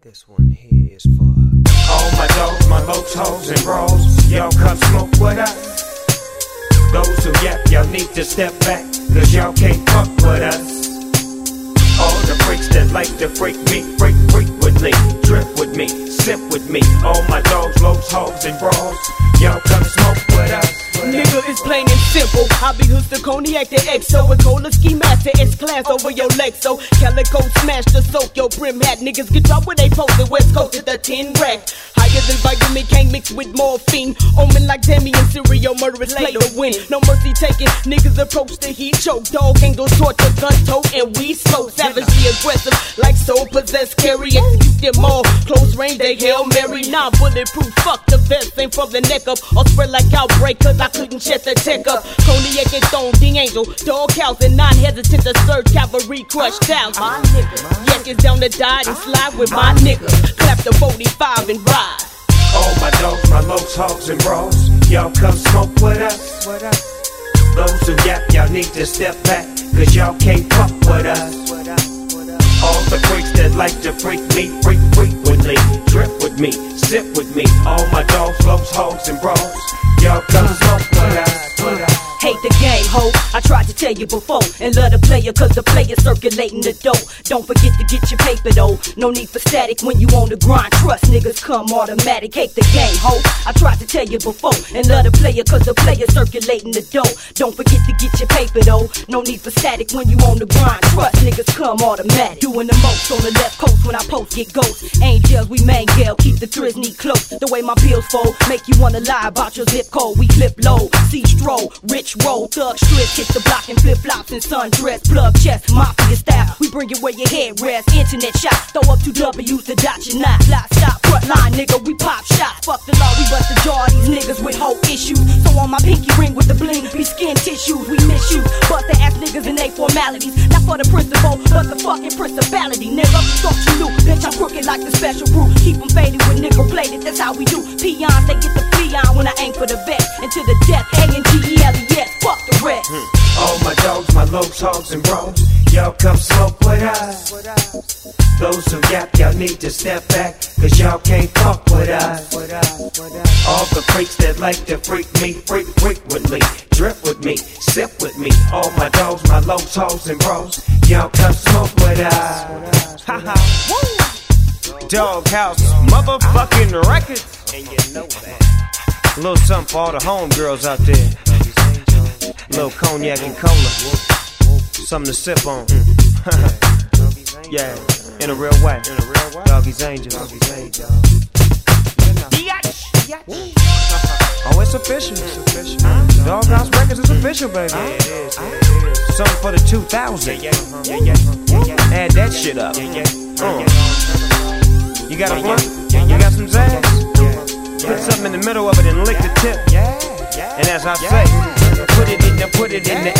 This one here is for all my dogs, my locs, hoes, and bros. Y'all come smoke with us. Those who yap, y'all need to step back, cause y'all can't fuck with us. All the freaks that like to freak me, freak with me, drip with me, sip with me. All my dogs, locs, hoes, and bros. Y'all come smoke with us. Nigga, it's plain and simple. I be Houston Cognac the XO and Cola Ski Master. It's class over your Lexo. Calico smash the soak your brim hat. Niggas get dropped when they post the West Coast at the 10 rack. Higher than vitamin, can't mix with morphine. Omen like Demi and Serial murderers play to win. No mercy taken. Niggas approach the heat choke. Dog angles torture, gun tote, and we smoke. Savagely aggressive, like soul possessed. Carry execute them all. Close range, they Hail Mary. Nah, bulletproof. Fuck the vest, ain't from the neck up. Or spread like outbreak, cause I couldn't shut the tech up. Cognac and Stone, the Angel, dog house, and non-hesitant to surge cavalry crushed out. My nigga, Yak is down to die and slide with my nigga. Clap the 45 and ride. All my dogs, my locs, hogs, and bros. Y'all come smoke with us. Those who yap, y'all need to step back, cause y'all can't fuck with us. All the freaks that like to freak me, freak with me, drip with me, sip with me. All my dogs, locs, hogs, and bros. Y'all come smoke with us. Hate the game, ho. I tried to tell you before. And love the player, cause the player circulating the dough. Don't forget to get your paper, though. No need for static when you on the grind. Trust niggas come automatic. Hate the game, ho. I tried to tell you before. And love the player, cause the player circulating the dough. Don't forget to get your paper, though. No need for static when you on the grind. Trust niggas come automatic. Doing the most on the left coast when I post get ghosts. Angels, we mangle, keep the Trisney close. The way my bills fold, make you wanna lie about your zip code. We flip low, see stroll, rich roll, thug strips, hit the block and flip flops and sundress, plug chest, mafia style. We bring it where your head rests, internet shots, throw up 2 W's to dot your knot. Fly stop, front line, nigga, we pop shots. Fuck the law, we bust the jaw of these niggas with whole issues. So on my pinky ring with the bling, be skin tissues, we misuse. Bust the ass niggas and they formalities, not for the principal, but the fucking principality. Nigga, thought you knew, bitch, I'm crooked like the special brew. Keep them faded with nickel plated, that's how we do. Peons, they get the flea on when I aim for the vest. And to the death, A-N-G-E-L-E-S, fuck the rest. All my dogs, my locs, hogs, and bros. Y'all come smoke with us. Those who yap, y'all need to step back, cause y'all can't fuck with us. All the freaks that like to freak me, freak with me, drip with me, sip with me. All my dogs, my locs, hogs, and bros. Y'all come smoke with us. Doghouse, motherfucking records. And you know that. A little something for all the homegirls out there. A little cognac and cola. Something to sip on. Yeah, in a real way. Doggy's Angel. Oh, it's official. Doghouse Records is official, baby. Something for the 2000. Add that shit up. You got a blunt? You got some zazz? Put something in the middle of it and lick the tip. And as I say, put it in the